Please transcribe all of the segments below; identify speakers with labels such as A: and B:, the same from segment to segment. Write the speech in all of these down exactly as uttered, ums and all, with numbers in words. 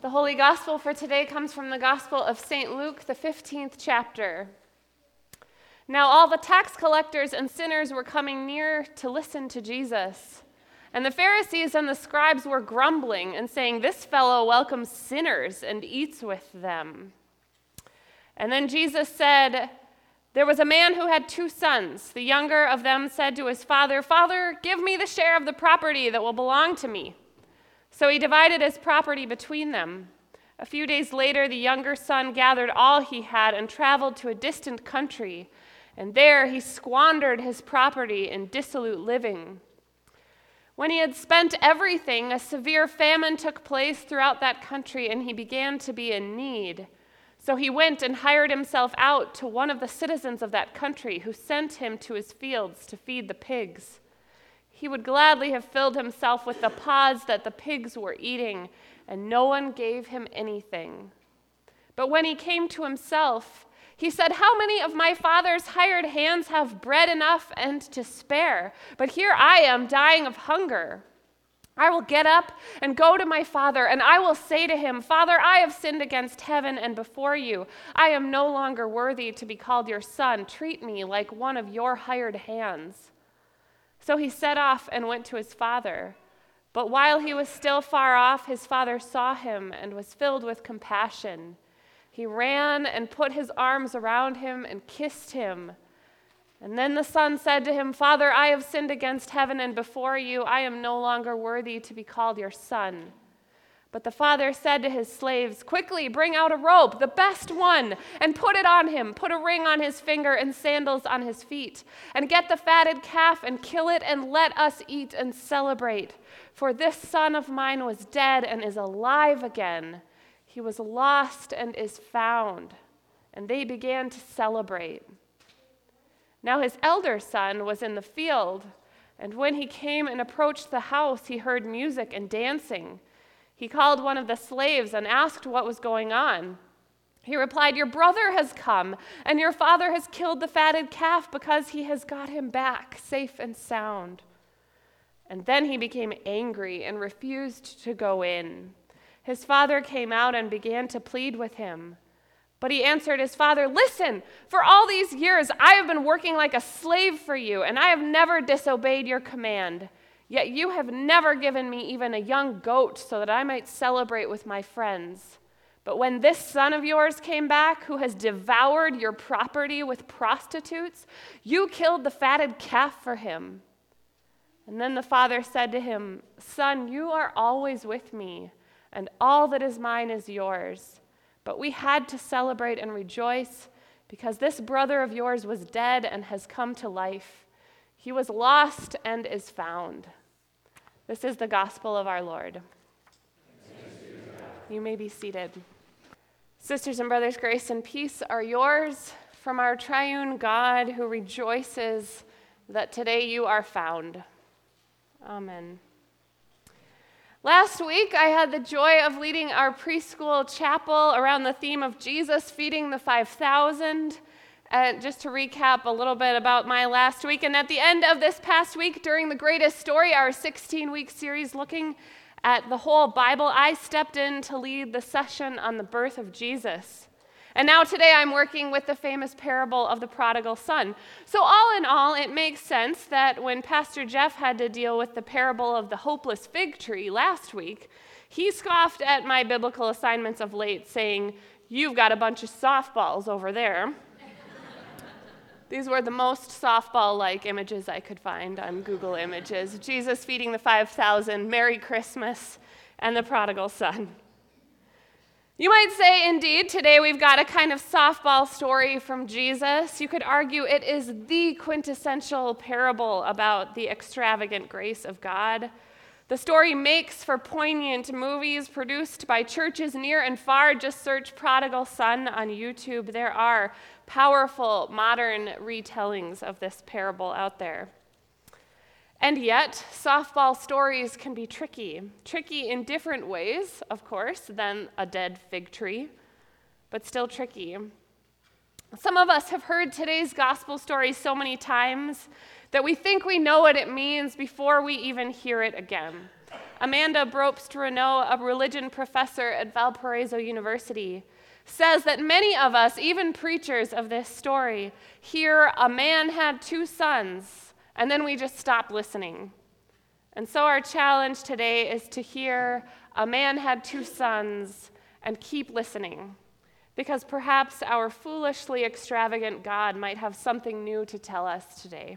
A: The Holy Gospel for today comes from the Gospel of Saint Luke, the fifteenth chapter. Now all the tax collectors and sinners were coming near to listen to Jesus. And the Pharisees and the scribes were grumbling and saying, "This fellow welcomes sinners and eats with them." And then Jesus said, "There was a man who had two sons. The younger of them said to his father, 'Father, give me the share of the property that will belong to me.' So he divided his property between them. A few days later, the younger son gathered all he had and traveled to a distant country, and there he squandered his property in dissolute living. When he had spent everything, a severe famine took place throughout that country, and he began to be in need. So he went and hired himself out to one of the citizens of that country, who sent him to his fields to feed the pigs. He would gladly have filled himself with the pods that the pigs were eating, and no one gave him anything. But when he came to himself, he said, 'How many of my father's hired hands have bread enough and to spare? But here I am dying of hunger. I will get up and go to my father, and I will say to him, Father, I have sinned against heaven and before you. I am no longer worthy to be called your son. Treat me like one of your hired hands.' So he set off and went to his father. But while he was still far off, his father saw him and was filled with compassion. He ran and put his arms around him and kissed him. And then the son said to him, 'Father, I have sinned against heaven and before you. I am no longer worthy to be called your son.' But the father said to his slaves, 'Quickly, bring out a robe, the best one, and put it on him. Put a ring on his finger and sandals on his feet. And get the fatted calf and kill it, and let us eat and celebrate. For this son of mine was dead and is alive again. He was lost and is found.' And they began to celebrate. Now his elder son was in the field, and when he came and approached the house, he heard music and dancing. He called one of the slaves and asked what was going on. He replied, 'Your brother has come, and your father has killed the fatted calf because he has got him back safe and sound.' And then he became angry and refused to go in. His father came out and began to plead with him. But he answered his father, 'Listen, for all these years I have been working like a slave for you, and I have never disobeyed your command. Yet you have never given me even a young goat so that I might celebrate with my friends. But when this son of yours came back, who has devoured your property with prostitutes, you killed the fatted calf for him.' And then the father said to him, 'Son, you are always with me, and all that is mine is yours. But we had to celebrate and rejoice because this brother of yours was dead and has come to life. He was lost and is found.'" This is the gospel of our Lord. You may be seated. Sisters and brothers, grace and peace are yours from our triune God, who rejoices that today you are found. Amen. Last week, I had the joy of leading our preschool chapel around the theme of Jesus feeding the five thousand. And just to recap a little bit about my last week, and at the end of this past week, during the Greatest Story, our sixteen-week series looking at the whole Bible, I stepped in to lead the session on the birth of Jesus. And now today I'm working with the famous parable of the prodigal son. So all in all, it makes sense that when Pastor Jeff had to deal with the parable of the hopeless fig tree last week, he scoffed at my biblical assignments of late, saying, "You've got a bunch of softballs over there." These were the most softball-like images I could find on Google Images. Jesus feeding the five thousand, Merry Christmas, and the prodigal son. You might say, indeed, today we've got a kind of softball story from Jesus. You could argue it is the quintessential parable about the extravagant grace of God. The story makes for poignant movies produced by churches near and far. Just search Prodigal Son on YouTube. There are powerful modern retellings of this parable out there. And yet, softball stories can be tricky. Tricky in different ways, of course, than a dead fig tree, but still tricky. Some of us have heard today's gospel story so many times that we think we know what it means before we even hear it again. Amanda Brobst-Renault, a religion professor at Valparaiso University, says that many of us, even preachers of this story, hear a man had two sons, and then we just stop listening. And so our challenge today is to hear a man had two sons and keep listening, because perhaps our foolishly extravagant God might have something new to tell us today.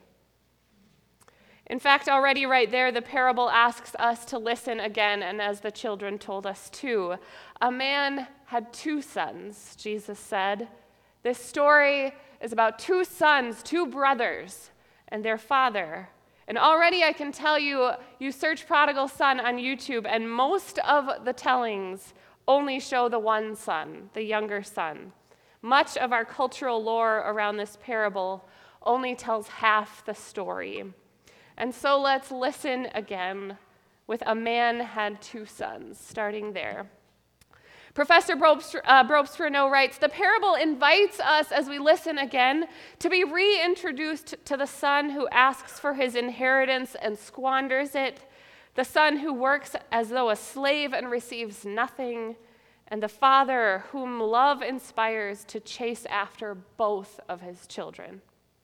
A: In fact, already right there, the parable asks us to listen again, and as the children told us too. A man had two sons, Jesus said. This story is about two sons, two brothers, and their father. And already I can tell you, you search prodigal son on YouTube, and most of the tellings only show the one son, the younger son. Much of our cultural lore around this parable only tells half the story. And so let's listen again with A Man Had Two Sons, starting there. Professor Brobst-Renault writes, the parable invites us, as we listen again, to be reintroduced to the son who asks for his inheritance and squanders it, the son who works as though a slave and receives nothing, and the father whom love inspires to chase after both of his children.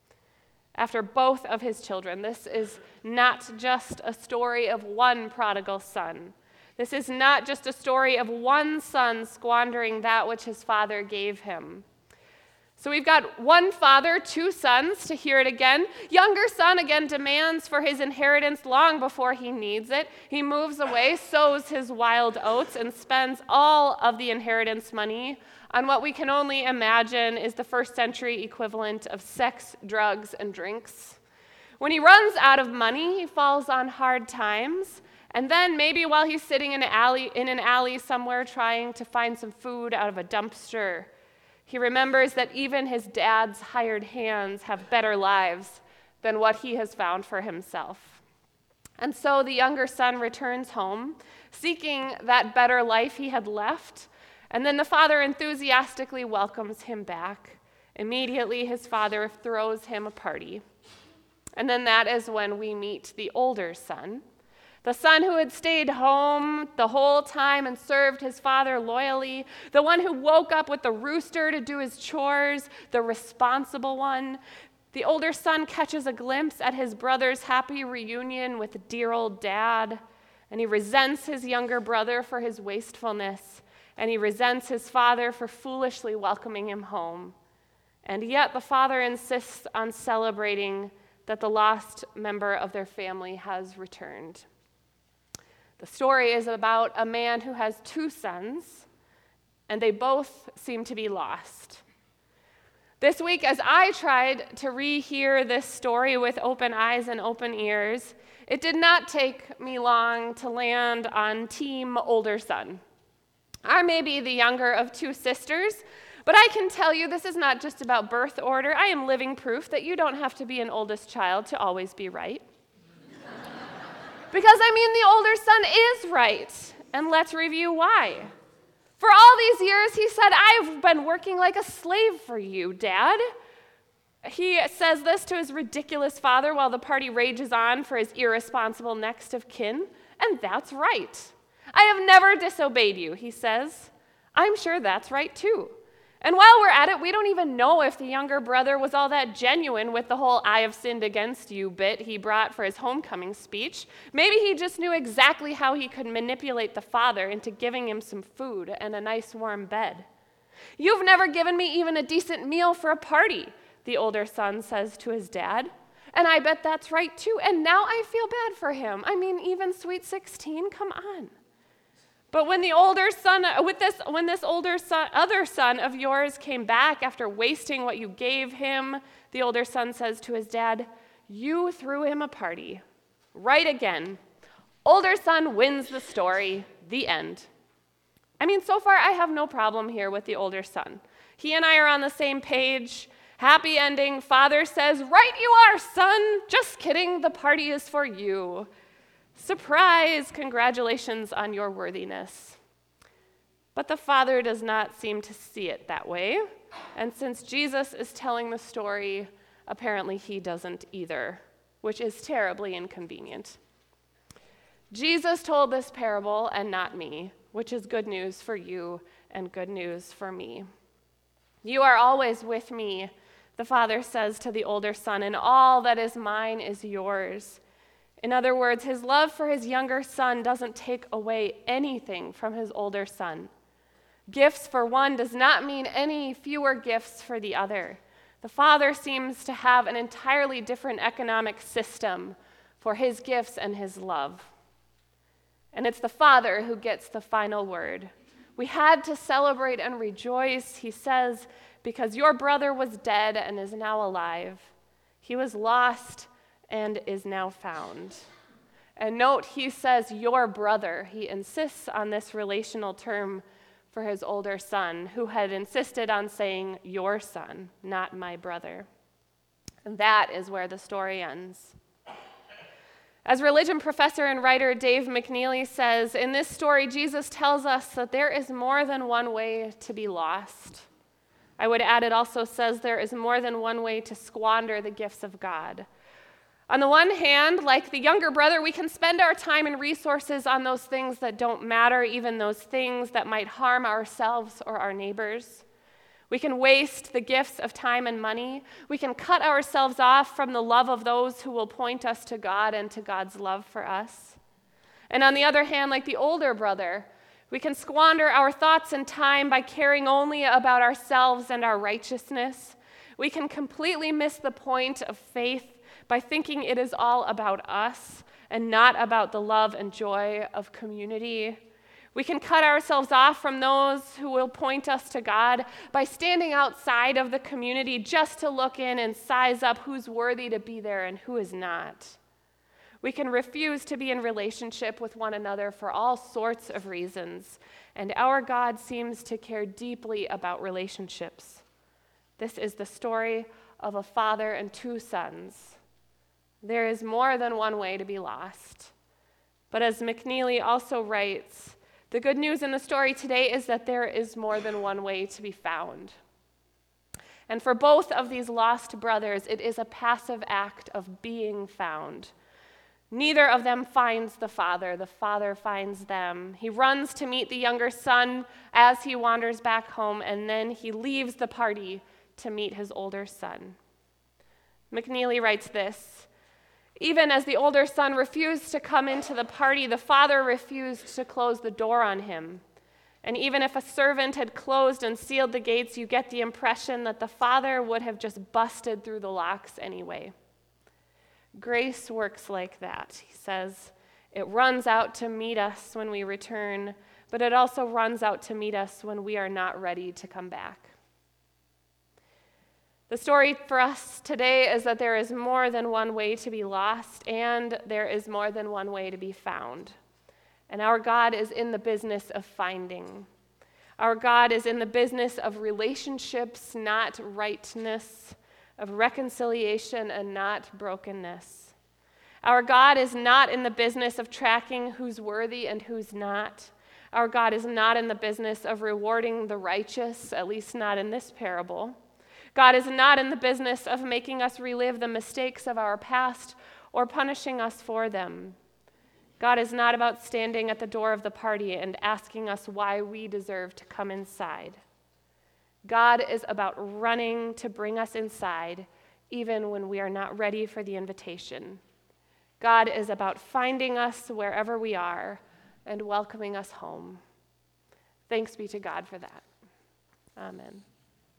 A: After both of his children. This is not just a story of one prodigal son. This is not just a story of one son squandering that which his father gave him. So we've got one father, two sons, to hear it again. Younger son again demands for his inheritance long before he needs it. He moves away, sows his wild oats, and spends all of the inheritance money on what we can only imagine is the first century equivalent of sex, drugs, and drinks. When he runs out of money, he falls on hard times, and then maybe while he's sitting in an alley, in an alley somewhere trying to find some food out of a dumpster, he remembers that even his dad's hired hands have better lives than what he has found for himself. And so the younger son returns home, seeking that better life he had left. And then the father enthusiastically welcomes him back. Immediately, his father throws him a party. And then that is when we meet the older son, the son who had stayed home the whole time and served his father loyally, the one who woke up with the rooster to do his chores, the responsible one. The older son catches a glimpse at his brother's happy reunion with dear old dad, and he resents his younger brother for his wastefulness. And he resents his father for foolishly welcoming him home. And yet the father insists on celebrating that the lost member of their family has returned. The story is about a man who has two sons, and they both seem to be lost. This week, as I tried to rehear this story with open eyes and open ears, it did not take me long to land on team older son. I may be the younger of two sisters, but I can tell you this is not just about birth order. I am living proof that you don't have to be an oldest child to always be right. Because, I mean, the older son is right, and let's review why. For all these years, he said, I've been working like a slave for you, Dad. He says this to his ridiculous father while the party rages on for his irresponsible next of kin, and that's right. I have never disobeyed you, he says. I'm sure that's right, too. And while we're at it, we don't even know if the younger brother was all that genuine with the whole I have sinned against you bit he brought for his homecoming speech. Maybe he just knew exactly how he could manipulate the father into giving him some food and a nice warm bed. You've never given me even a decent meal for a party, the older son says to his dad. And I bet that's right, too. And now I feel bad for him. I mean, even sweet sixteen, come on. But when the older son, with this, when this older son, other son of yours came back after wasting what you gave him, the older son says to his dad, you threw him a party. Right again. Older son wins the story. The end. I mean, so far I have no problem here with the older son. He and I are on the same page. Happy ending. Father says, right you are, son. Just kidding. The party is for you. Surprise! Congratulations on your worthiness. But the father does not seem to see it that way. And since Jesus is telling the story, apparently he doesn't either, which is terribly inconvenient. Jesus told this parable and not me, which is good news for you and good news for me. You are always with me, the father says to the older son, and all that is mine is yours. In other words, his love for his younger son doesn't take away anything from his older son. Gifts for one does not mean any fewer gifts for the other. The father seems to have an entirely different economic system for his gifts and his love. And it's the father who gets the final word. We had to celebrate and rejoice, he says, because your brother was dead and is now alive. He was lost and is now found. And note, he says your brother. He insists on this relational term for his older son, who had insisted on saying your son, not my brother. And that is where the story ends. As religion professor and writer Dave McNeely says, in this story, Jesus tells us that there is more than one way to be lost. I would add, it also says there is more than one way to squander the gifts of God. On the one hand, like the younger brother, we can spend our time and resources on those things that don't matter, even those things that might harm ourselves or our neighbors. We can waste the gifts of time and money. We can cut ourselves off from the love of those who will point us to God and to God's love for us. And on the other hand, like the older brother, we can squander our thoughts and time by caring only about ourselves and our righteousness. We can completely miss the point of faith by thinking it is all about us and not about the love and joy of community. We can cut ourselves off from those who will point us to God by standing outside of the community just to look in and size up who's worthy to be there and who is not. We can refuse to be in relationship with one another for all sorts of reasons, and our God seems to care deeply about relationships. This is the story of a father and two sons. There is more than one way to be lost. But as McNeely also writes, the good news in the story today is that there is more than one way to be found. And for both of these lost brothers, it is a passive act of being found. Neither of them finds the father. The father finds them. He runs to meet the younger son as he wanders back home, and then he leaves the party to meet his older son. McNeely writes this, even as the older son refused to come into the party, the father refused to close the door on him. And even if a servant had closed and sealed the gates, you get the impression that the father would have just busted through the locks anyway. Grace works like that, he says. It runs out to meet us when we return, but it also runs out to meet us when we are not ready to come back. The story for us today is that there is more than one way to be lost, and there is more than one way to be found. And our God is in the business of finding. Our God is in the business of relationships, not rightness, of reconciliation and not brokenness. Our God is not in the business of tracking who's worthy and who's not. Our God is not in the business of rewarding the righteous, at least not in this parable. God is not in the business of making us relive the mistakes of our past or punishing us for them. God is not about standing at the door of the party and asking us why we deserve to come inside. God is about running to bring us inside, even when we are not ready for the invitation. God is about finding us wherever we are and welcoming us home. Thanks be to God for that. Amen.